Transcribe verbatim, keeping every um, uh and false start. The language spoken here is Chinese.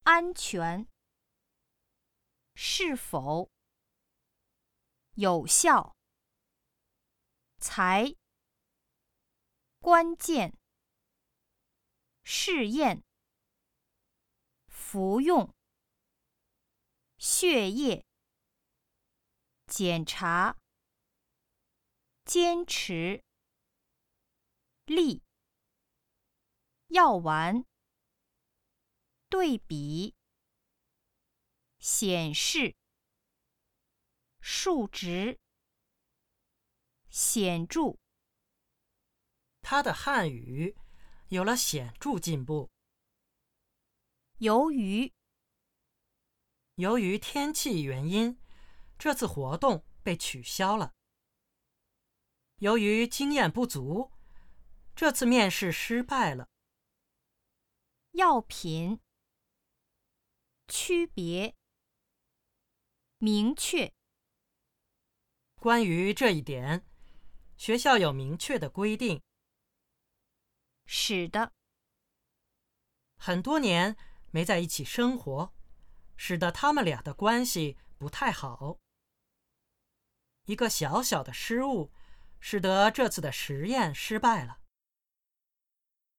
安全，是否，有效，才，关键，试验，服用，血液，检查，坚持，力，药丸，对比，显示，数值，显著。 他的汉语有了显著进步。 由于， 由于天气原因，这次活动被取消了。由于经验不足，这次面试失败了。 药品，区别，明确。 关于这一点，学校有明确的规定。 使得， 很多年没在一起生活，使得他们俩的关系不太好。一个小小的失误，使得这次的实验失败了。